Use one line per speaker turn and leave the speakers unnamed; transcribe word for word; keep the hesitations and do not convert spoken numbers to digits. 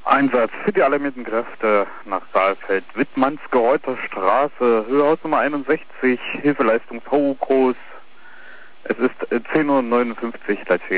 Einsatz für die alarmierten Kräfte nach Saalfeld, Wittmannsgereuter Straße, Höhehaus Nummer einundsechzig, Hilfeleistung V U groß. Es ist zehn Uhr neunundfünfzig, gleich